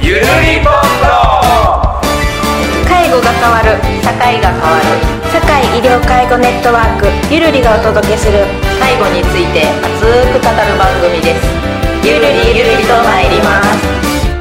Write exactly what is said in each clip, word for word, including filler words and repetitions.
ゆるりぽんと介護が変わる、社会が変わる、社会医療介護ネットワークゆるりがお届けする介護について熱く語る番組です。ゆるりゆるりと参ります。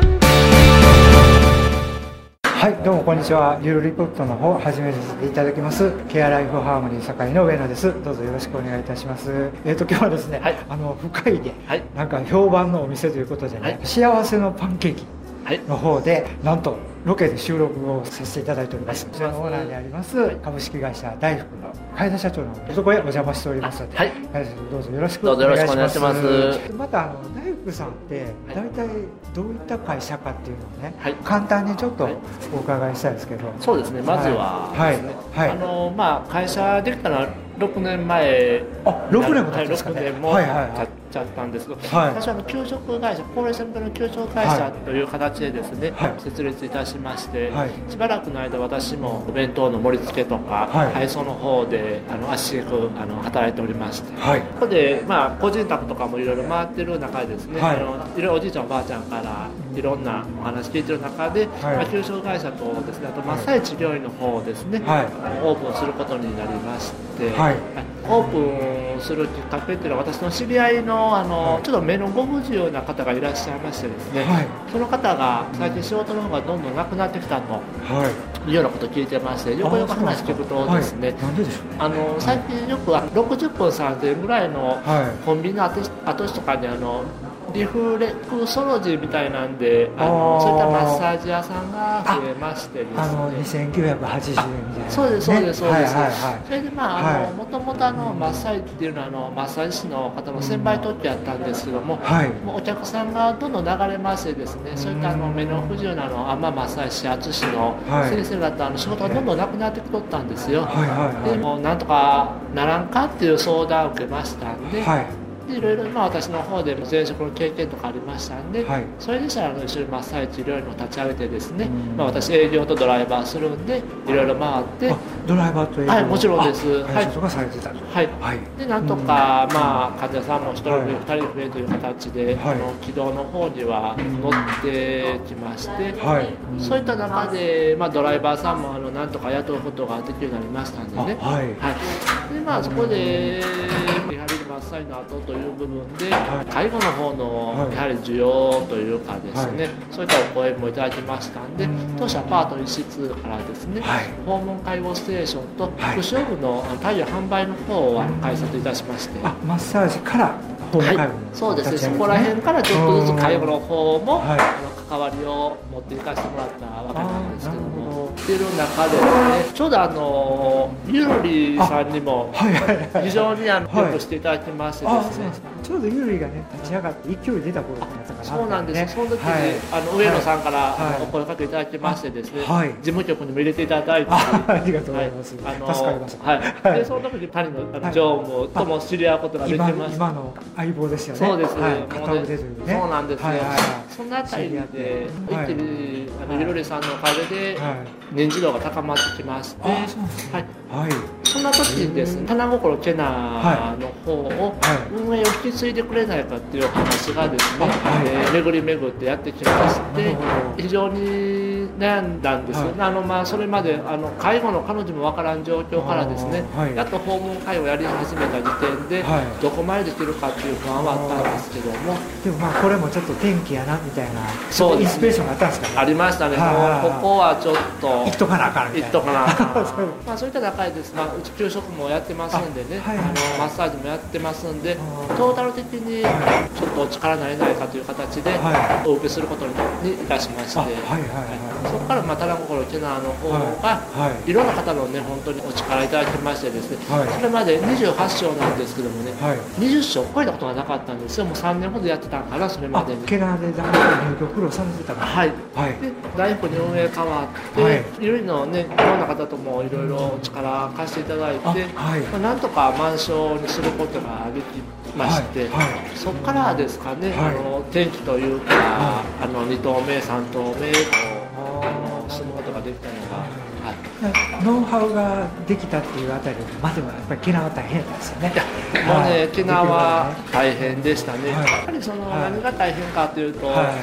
はい、どうもこんにちは。ゆるリポートの方始めさせていただきます。ケアライフハーモニー堺の上野です。どうぞよろしくお願いいたします。えーと今日はですね、はい、あの深いで、はい、なんか評判のお店ということでね、はい、幸せのパンケーキの方で、はい、なんとロケで収録をさせていただいております。こちらのオーナーであります、はい、株式会社大福の海田社長のところへお邪魔しておりますので、はい、海田社長どうぞよろしくお願いします。ますまたあの大福さんって大体どういった会社かっていうのをね、はい、簡単にちょっとお伺いしたいですけど。 そうですね、まずはですね、はいはい、あのまあ会社できたのはろくねんまえ、 あ、ろくねんも経ったんですかね。 ろくねんも経っちゃったんですけど、はい、私はあの給食会社、高齢者向けの給食会社という形でですね、はい、設立いたしまして、はい、しばらくの間私もお弁当の盛り付けとか、はい、配送の方であの足しげくあの働いておりまして、はい、ここでまあ個人宅とかもいろいろ回ってる中でですね、はい、あのいろいろおじいちゃんおばあちゃんからいろんなお話聞いてる中で、はい、まあ、給食会社とですね、あとマッサージ治療院の方をですね、はい、オープンすることになりまして、はい、オープンするきっかけっていうのは私の知り合いの、あの、はい、ちょっと目のご不自由な方がいらっしゃいましてですね、はい、その方が最近仕事の方がどんどんなくなってきたと、はい、いうようなことを聞いてまして、よくよく話聞くとですね、あの最近よくろくじゅっぷんさんぜんえんぐらいのコンビニの後地とかにあのリフレクソロジーみたいなんで、あのそういったマッサージ屋さんが増えましてですね、 あのにせんきゅうひゃくはちじゅうえんみたいな、ね、 そうですそうですそうです、はいはいはい、それでまああのもともとあのマッサージっていうのはあのマッサージ師の方の専売特許やったんですけども、はい、もうお客さんがどんどん流れましてですね、そういったあの目の不自由なのアンママッサージ師厚師の先生方の仕事がどんどんなくなってきとったんですよ、はいはいはい、でもなんとかならんかっていう相談を受けましたんで、はい、でいろいろまあ私の方でも前職の経験とかありましたんで、はい、それでしたらあの一緒にマッサージ治療院を立ち上げてですね、まあ、私営業とドライバーするんでいろいろ回って、 ドライバーと営業、 はい、もちろんです、 はい、とかされてたと、 はい、はい、でなんとか、まあ、患者さんもひとりふたり増えという形で、はい、あの軌道の方には乗ってきまして、はい、そういった中で、まあ、ドライバーさんもあのなんとか雇うことができるようになりましたんでね、はいはい、でまあ、そこでリハビリマッサージの後という部分で、はい、介護の方のやはり需要というかですね、はい、そういったお声もいただきましたんで、当社パート一室からですね、はい、訪問介護ステーションと福祉用具の貸与販売の方を開設いたしまして、 あ、マッサージから訪問介護、はい、 そうですね、そこら辺からちょっとずつ介護の方も、はい、あの関わりを持っていかせてもらったわけなんですけども、っていう中でですね、ちょうどあのゆるりさんにも非常にあのよくしていただきましてですね、 ちょうどゆるりがね立ち上がって勢い出た頃だったかな、 そうなんです、ね、その時に、はい、あの上野さんから、はい、お声かけいただきましてですね、はい、事務局にも入れていただいて、 あ, ありがとうございます、はい、あの助かりました、 はい、でその時に谷のあの常務とも知り合うことができました。 今, 今の相棒ですよね。 そうです、はい、 片腕というね、 そうなんですよ、はいはいはい、そんなあたりで、はい、一気にあのゆるりさんのおかげで、はい、認知度が高まってきまして、はいはい、そんな時にですね、棚心ケナの方を運営を引き継いでくれないかっていう話がですね、はい、えー、巡り巡ってやってきまして、非常に悩んだんですよ、はい、あのまあそれまであの介護の彼女もわからん状況からですね、はい、やっと訪問介護をやり始めた時点で、はい、どこまでできるかっていう不安はあったんですけども、 でもまあこれもちょっと転機やなみたいな、そうインスピレーションがあったんですかね。 ありましたね、もうここはちょっと行っとかなあかんみたいな、 行っとかなあかんまあそういった中でですね、まあ、うち給食もやってますんでね、あ、はいはい、あのマッサージもやってますんで、トータル的にちょっとお力になれないかという形でお受けすることにいたしまして、はいはいはいはい、そこからまあ棚心ケナの方が、はい、いろんな方のね本当にお力いただきましてですね、はい、それまでにじゅうはちしょうなんですけどもね、はい、にじゅっしょう超えたことがなかったんですよ。もうさんねんほどやってたんかな、それまでに。 ケナでだいぶ入居苦労されてたから、 はい、はい、で大福に運営変わって、はい、いろいろねいろんな方ともいろいろお力貸していただいて、はい、まあ、なんとか満床にすることができまして、はいはい、そこからですかね、はい、あの転機というか、はい、あのにとうめさんとうめとあの進むことができたのが、はい、 ノウハウができたっていうあたりまではやっぱりケナは大変なんですよね。 いやもうね、ケナは大変でしたね、はい、やっぱりその、はい、何が大変かというと、はい、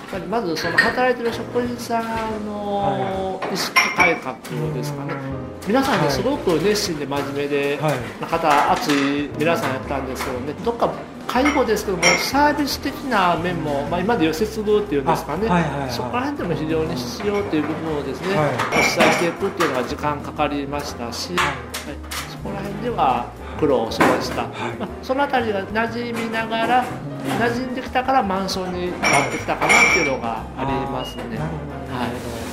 ぱりまずその働いてる職員さんの意識改革ですかね、皆さんねすごく熱心で真面目で、はい、な方熱い皆さんやったんですけどね、どっか介護ですけどもサービス的な面も、まあ、今でいう接遇っていうんですかね、はいはいはい、そこら辺でも非常に必要という部分をですね、はい、お伝えしていくっていうのは時間かかりましたし、はいはい、そこら辺では苦労しました、はい、まあ、そのあたりが馴染みながら馴染んできたから満床になってきたかなっていうのがありますね。はい、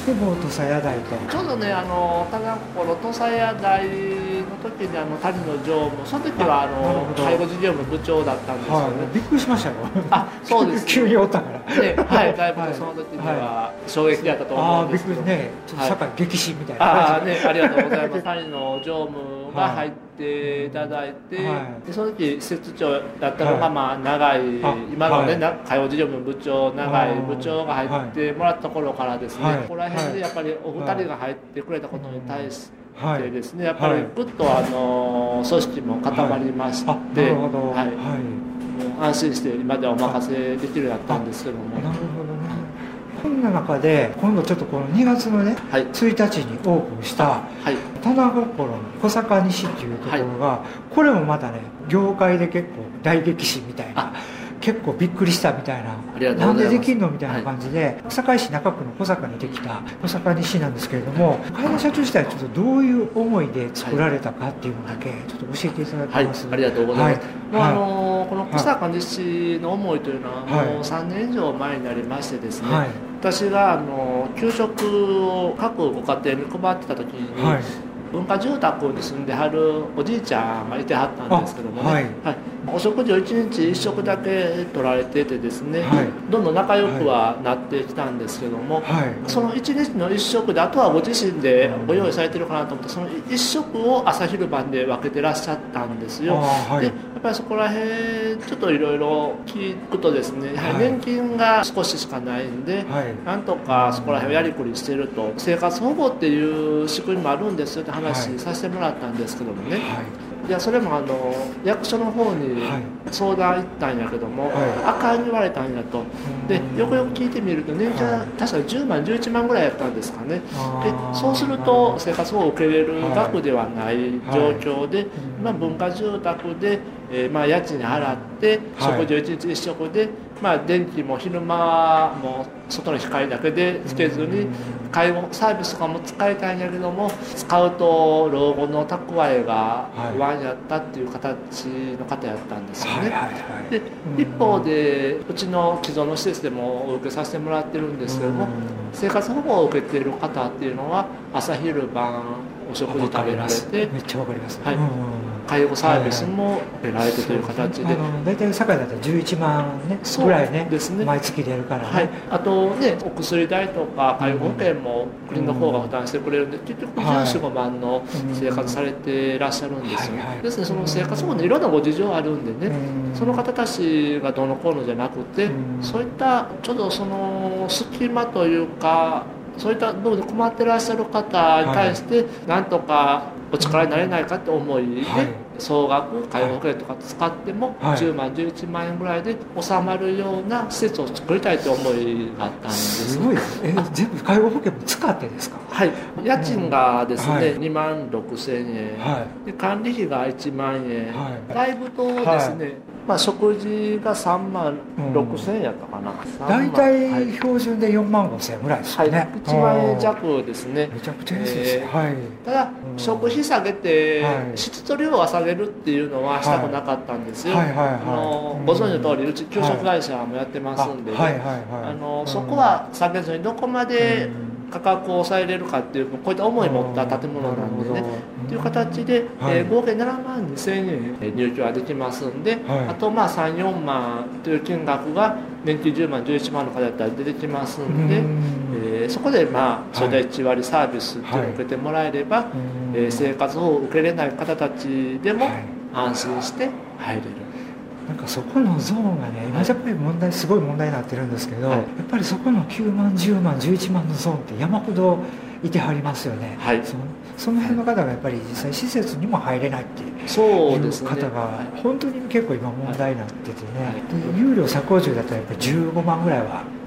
でも土佐屋台とちょうどね、あのただこの土佐屋台の時にあの谷野常務、その時はあの介護事業部部長だったんですよね、はい、 びっくりしましたよ。 あ、そうです、ね、 急におったからね、はい、だいぶその時には衝撃だったと思うんですけど、 あ、びっくりね、ちょっと社会激震みたいな感じ、はい、あ、ね、ありがとうございます。谷野常務が入っていただいて、はい、でその時施設長だったのが、まあ、長い、はい、今のね、はい、介護事業部部長長い部長が入ってもらった頃からですね、はい、ここら辺でやっぱりお二人が入ってくれたことに対してですね、やっぱりぐっとあの組織も固まりまして、はい、なるほど、はい、もう安心して今ではお任せできるようになったんですけども。 なるほどね。こんな中で今度ちょっとこのにがつのね、はい、ついたちにオープンした、はい、棚心の小坂西っていうところが、はい、これもまたね業界で結構大激震みたいな、結構びっくりしたみたいな、なんでできんのみたいな感じで、はい、堺市中区の小坂にできた小坂西なんですけれども、海田社長自体ちょっとどういう思いで作られたかっていうのだけちょっと教えていただけます。 はい、ありがとうございます。はい、あのこの小坂西の思いというのはもうさんねん以上前になりましてですね、はい、私があの給食を各ご家庭に配ってた時に、はい、文化住宅に住んではるおじいちゃんがいてはったんですけどもね、はいはい、お食事をいちにちいっ食だけ取られててですね、はい、どんどん仲良くはなってきたんですけども、はい、そのいちにちのいっ食であとはご自身でご用意されてるかなと思って、そのいっ食を朝昼晩で分けてらっしゃったんですよ。はい、でやっぱりそこら辺ちょっといろいろ聞くとですね、やはり年金が少ししかないんで、はい、なんとかそこら辺をやりくりしてると、生活保護っていう仕組みもあるんですよって話させてもらったんですけどもね、はい、いやそれもあの役所の方に相談行ったんやけども、はい、あかん言われたんやと。でよくよく聞いてみると年金は確かにじゅうまんじゅういちまんぐらいやったんですかね。でそうすると生活保護を受けれる額ではない状況で、まあ、文化住宅で、えー、まあ家賃払って食事をいちにちいっ食で、まあ、電気も昼間も外の光だけでつけずに介護サービスとかも使いたいんやけども、使うと老後の蓄えが不安やったっていう形の方やったんですよね。で一方でうちの既存の施設でもお受けさせてもらってるんですけども、生活保護を受けている方っていうのは朝昼晩お食事食べられて、 めっちゃわかります、 はい、介護サービスも受けられてという形で、 大体堺だったらじゅういちまん、ね、ぐらいねですね、毎月出るからね、はい、あとねお薬代とか介護保険も国の方が負担してくれるんで、結局じゅうよん、ごまんの生活されていらっしゃるんですよ、はいはい、ですね、その生活もねいろんなご事情あるんでね、その方たちがどうのこうのじゃなくて、そういったちょっとその隙間というか、そういった部分で困ってらっしゃる方に対してなんとかお力になれないかって思いで、はい、総額介護保険とか使ってもじゅうまんじゅういちまんえんぐらいで収まるような施設を作りたいという思いがあったんです。 すごいですね。全部介護保険も使ってですか？ はい、家賃がですね、はい、にまんろくせんえん、はい、で管理費がいちまんえん、はい、外部とですね、はい、まあ、食事がさんまんろくせんえんやったかな、 大体、はい、標準でよんまんごせんえんぐらいですね、はい、いちまんえん弱ですね。 めちゃくちゃ安いです、えーはい、 ただ、うん、食費下げて、はい、質と量は下げるっていうのはしたくなかったんですよ。ご存知の通りうち給食会社もやってますんでね、そこは下げずにどこまで価格を抑えれるかっていうこういった思いを持った建物なんでねっていう形で、はい、えー、合計ななまんにせんえん入居はできますんで、はい、あとまあさん、よんまんという金額が年金じゅうまんじゅういちまんの方だったら出てきますんで、えー、そこでまあそれでいち割サービスっていうのを受けてもらえれば、はい、えー、生活保護を受けれない方たちでも安心して入れる。 なんかそこのゾーンがね、今やっぱり問題すごい問題になってるんですけど、はい、やっぱりそこのきゅうまんじゅうまんじゅういちまんのゾーンって山ほどいてはりますよね、はい、そのその辺の方がやっぱり実際施設にも入れないっていう方が本当に結構今問題になっててね、はい、で有料削減中だったらやっぱりじゅうごまんぐらいは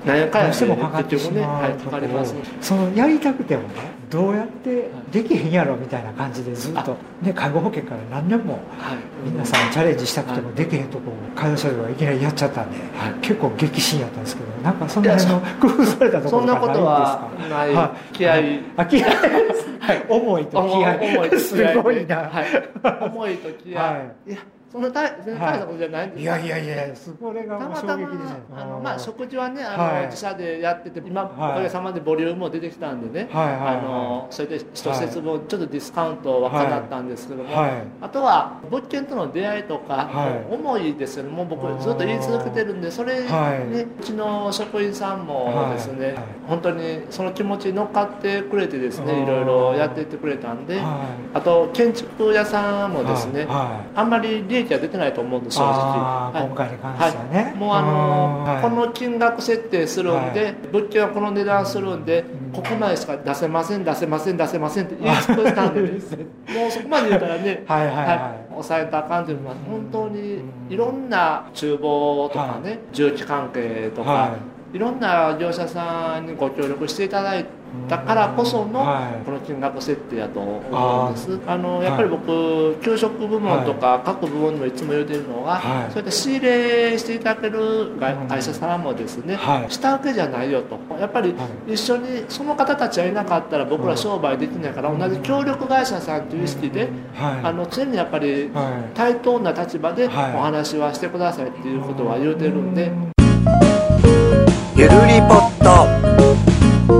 何回どうしてもかかってしまう、 はい、かかります。 そのやりたくてもねどうやってできへんやろみたいな感じでずっと、ね、介護保険から何年も、はい、皆さんチャレンジしたくてもできへんとこを介護者がいきなりやっちゃったんで、はい、結構激震やったんですけど、なんかその辺の工夫されたところとかないんですか？そんなことはない、はい、気合い、 あ、気合いはい、思いと気合い、 思いと気合いすごいな、 はい、思いと気合い、はい、いやそんな大全然大したことじゃないんです、 はい、いやいやいや、それがもう衝撃でしたね。 あのまあ食事はね、あの、はい、自社でやってて、今、はい、おかげさまでボリュームも出てきたんでね、はいはいはい、あのそれで一節分ちょっとディスカウントはかなったんですけども、はい、あとは物件との出会いとか、はい、思いですよね。もう僕ずっと言い続けてるんで、それに、はい、うちの職員さんもですね、はいはい、本当にその気持ちに乗っかってくれてですね、いろいろやっていってくれたんで、はい、あと建築屋さんもですね、はいはい、あんまり利益は出てないと思うんです、正直。 はい、今回に関してはね、はい、 もうあの、はい、この金額設定するんで、はい、物件はこの値段するんで、うん、ここまでしか出せません出せません出せませんって言い尽くしたんで、ね、もうそこまで言ったらねはいはい、はいはい、抑えたらあかんというのは本当にいろんな厨房とかね、はい、重機関係とか、はい、いろんな業者さんにご協力していただいてだからこそのこの金額設定やと思うんです。あのやっぱり僕給食部門とか各部門にもいつも言うてるのは、はい、そういった仕入れしていただける会社さんもですね、はい、下請けじゃないよと、やっぱり一緒にその方たちがいなかったら僕ら商売できないから、同じ協力会社さんという意識で、はい、あの常にやっぱり対等な立場でお話はしてくださいっていうことは言うてるんで、 ゆるりポット。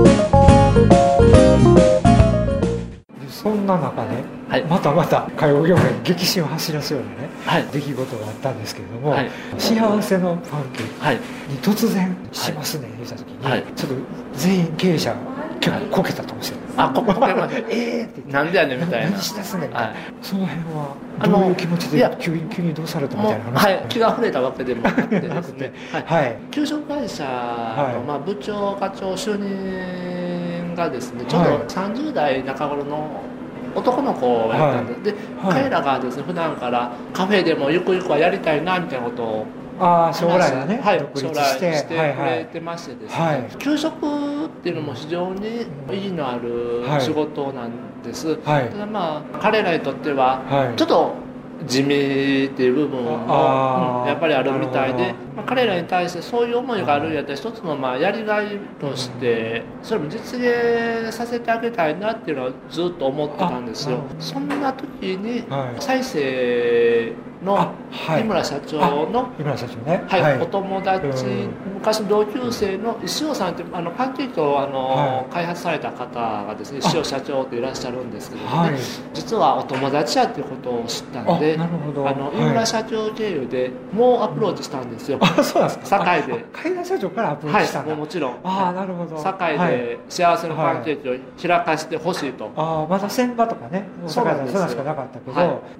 そんな中ね、はい、またまた介護業界に激震を走らすようなね、はい、出来事があったんですけれども、はい、幸せのパンケーキに突然しますね、言った時に、はい、ちょっと全員経営者結構こけたかもしれない、 あ、ここけまでえーってなんでやねんみたいな、 何しだすねみたいな、はい、その辺はどういう気持ちで急に急にどうされたみたいな話、 はい、気が触れたわけでもなくてですねはい、給食会社の、はいまあ、部長課長就任がですねちょうどさんじゅう代中頃の男の子をやったんで、はい、で、はい、彼らがですね普段からカフェでもゆくゆくはやりたいなみたいなことをあ将来はね、 はい、将来してくれてましてですね、はいはい、給食っていうのも非常に意義のある仕事なんです、はい、ただまあ彼らにとってはちょっと地味っていう部分も、うん、やっぱりあるみたいで、まあ、彼らに対してそういう思いがあるんやったら一つのまあやりがいとしてそれも実現させてあげたいなっていうのはずっと思ってたんですよ。そんな時に再生の井村社長の井村社長ね、 はいはい、お友達、昔の同級生の石尾さんってあのパンケーキをあの、はい、開発された方がですね石尾社長っていらっしゃるんですけどね、はい、実はお友達やっていうことを知ったんで、あの井村社長経由でもうアプローチしたんですよ。 あ、そうなんですか。 堺で海外社長からアプローチしたんだ。 はい、もちろん。 ああ、なるほど。 堺で幸せのパンケーキを開かしてほしいと、はい、 ああ、まだ船場とかねそうなんですよ。 そうしかなかったけど、 はい、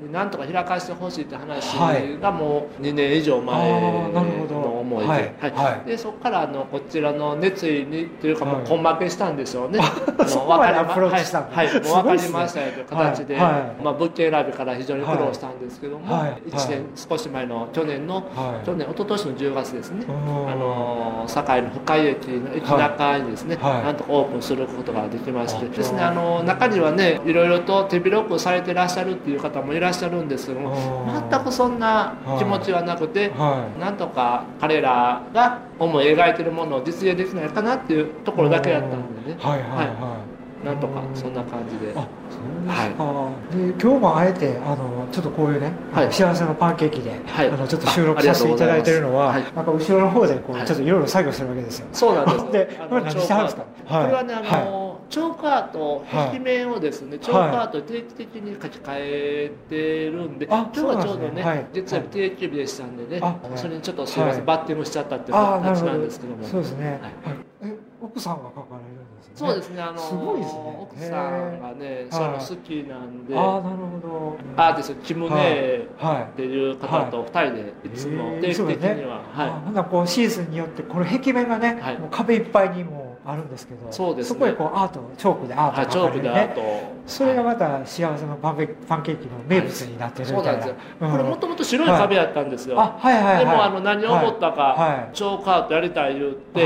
なんとか開かしてほしいって話がもうにねん以上前の思いで、はいはい、でそこからあのこちらの熱意にというかもう根負けしたんでしょうね。 そこまでアプローチしたんだ。 はい、もう分かりましたよという形で、はいはい、まあ、物件選びから非常に苦労したんですけども、はい、いちねん少し前の去年の、はい、去年一昨年のじゅうがつですね、あの堺の深井駅の駅中にですね、はい、なんとかオープンすることができましてですね、あの中にはねいろいろと手広くされてらっしゃるっていう方もいらっしゃるんですけども、全くそんな気持ちはなくて、はい、なんとか彼らが思い描いてるものを実現できないかなっていうところだけやったんでね、はいはいはいはい、なんとかそんな感じで。あ、 そうですか。はい、で今日もあえてあのちょっとこういうね、はい、幸せのパンケーキで、はい、あのちょっと収録させていただいているのは、はい、なんか後ろの方でこう、はい、ちょっといろいろ作業してるわけですよ。 そうなんです。 で、これ何してはるんですか。 はい、これはね、あの、はい、チョークアート壁面をですね、はい、チョークアート定期的に書き換えてるんで、はい、今日はちょうどね、はい、実は定休日でしたんでね、はい、それにちょっとすみません、はい、バッティングしちゃったっていう形なんですけども。 そうですね。はい、え、奥さんが書かれるんですよね。 そうですね。あのすごいですね。 奥さんがね、そういうの好きなんで、 ああ、なるほど。 アーティストキムネっていう方と二人でいつも定期的には、はい。 ほんなこうシーズンによってこの壁面がね、もう壁いっぱいにもあるんですけど、 そうですね。 そこへこうアート、チョークでアートが描かれるね。はい、チョークでアート。それがまた幸せのパンケーキの名物になってるみたいな。そうなんですよ。これもともと白い壁やったんですよ。 あ、はいはいはい。 でもあの何を思ったか、チョークアートやりたい言って。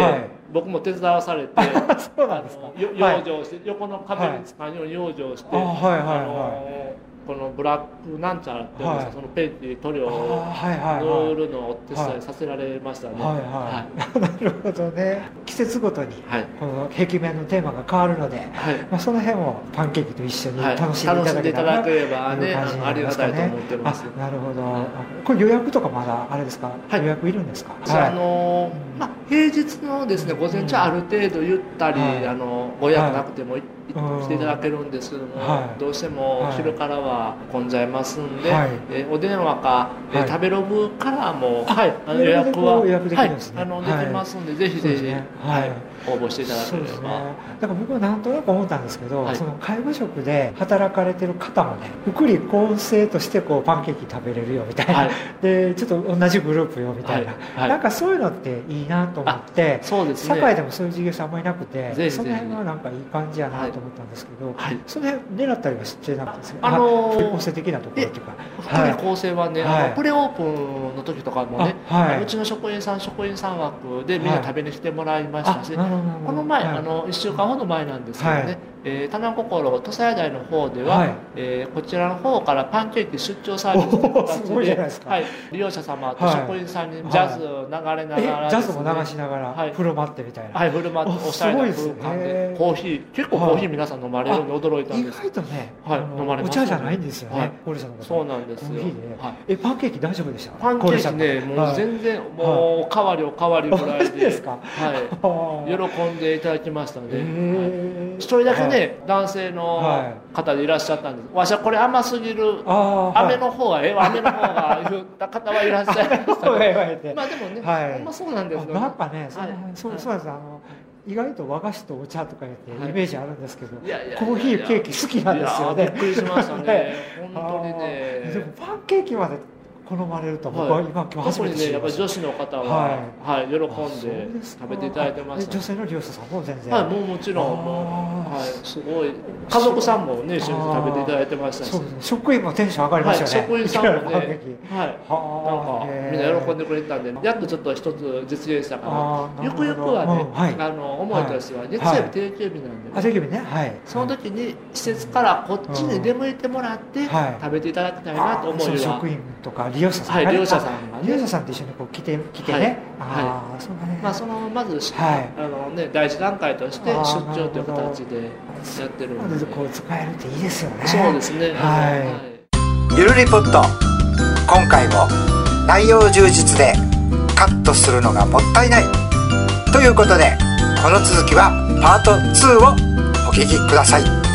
僕も手伝わされてそうなんですか。 養生して、横の壁に使うように養生して、はい、あのこのブラックなんちゃらっていうんですか、はい、そのペンキ塗料を塗るのをお手伝いさせられましたね。 はいはいはい、なるほどね。季節ごとにこの壁面のテーマが変わるので、はい、まあ、その辺もパンケーキと一緒に楽しんでいただけたらなという感じですかね。 ありがたいと思ってます。 なるほど。これ予約とかまだあれですか、はい、予約いるんですか。 はい、あのーまあ、平日のですね午前中ある程度ゆったり、はい、あのご予約なくても、はい、来ていただけるんですけども、はい、どうしても昼からは混んじゃいますんで、はい、えお電話か、はい、食べログからも、はい、あの予約は予約できるんですね。 はい、あのできますんで、はい、ぜひぜひ、ね、はい、応募していただければ。 そうですね。だから僕はなんとなく思ったんですけど、はい、その介護職で働かれてる方もね、福利厚生としてこうパンケーキ食べれるよみたいな、はい、でちょっと同じグループよみたいな、はいはい、なんかそういうのっていいなと思って、そうですね、堺でもそういう事業者あんまりなくて、ぜひぜひその辺はなんかいい感じやなと思ったんですけど、はい、その辺狙ったりはしてなかったんですけど、あのー、福利厚生的なところというか、 福利厚生はね、はい、あのプレオープンの時とかもね、はい、うちの職員さん職員さん枠でみんな食べに来てもらいましたし、はい、この前、はい、あのいっしゅうかんほど前なんですけどね、はい、えー、棚心土佐屋台の方では、はい、えー、こちらの方からパンケーキ出張サービスという形で、はい、利用者様と職員さんにジャズを流れながら、ね、 ジャズも流しながら振る舞ってみたいな、 はい、振る舞っておしゃれな空間でコーヒー、結構コーヒー皆さん飲まれるのに驚いたんです。 意外とね、 はい、飲まれますね。 お茶じゃないんですよね、はい、高齢者の方。 そうなんですよ。 コーヒーで、はい、えパンケーキ大丈夫でした？ パンケーキね、もう全然、はい、もうおかわりおかわりぐらいで、 ですか？ はい、喜んでいただきましたね。一人だけね、男性の方でいらっしゃったんです。わしはこれ甘すぎる、飴の方がええわ、飴の方が言った方はいらっしゃいましたね。まあでもね、ほんまそうなんですよ。 なんかね、そうそうです。あの意外と和菓子とお茶とか言ってイメージあるんですけど、コーヒーケーキ好きなんですよね。 びっくりしましたね。本当にね。 でもパンケーキまで好まれると僕は今今日初めて知りました。 特にね、やっぱり女子の方は、はい、喜んで食べていただいてました。 女性の利用者さんも全然。 はい、もうもちろん、はい、すごい家族さんもね一緒に食べていただいてましたし、 職員もテンション上がりましたよね。 職員さんもね、はい、なんかみんな喜んでくれたんで、やっとちょっと一つ実現したかな。ゆくゆくはね、あの思いとしては月曜日定休日なんで、 あ、定休日ね、はい。 その時に施設からこっちに出向いてもらって食べていただきたいなと思いは。 職員とか利用者さん、 はい、利用者さんがね、 利用者さんと一緒にこう来て来てね、 ああ、そうだね。まあそのまずあのね第一段階として出張という形でやってるので、 こう使えるっていいですよね。 そうですね。はい。ゆるりポット、今回も内容充実でカットするのがもったいないということで、この続きはパートツーをお聞きください。